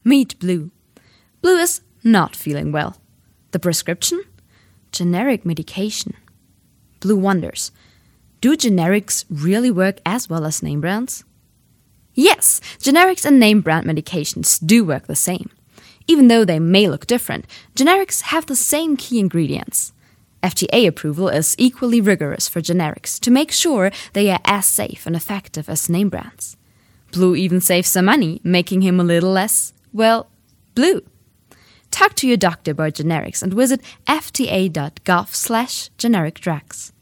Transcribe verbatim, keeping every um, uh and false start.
Meet Blue. Blue is not feeling well. The prescription? Generic medication. Blue wonders, do generics really work as well as name brands? Yes, generics and name brand medications do work the same. Even though they may look different, generics have the same key ingredients. F D A approval is equally rigorous for generics to make sure they are as safe and effective as name brands. Blue even saves some money, making him a little less, well, blue. Talk to your doctor about generics and visit f d a dot gov slash generic drugs.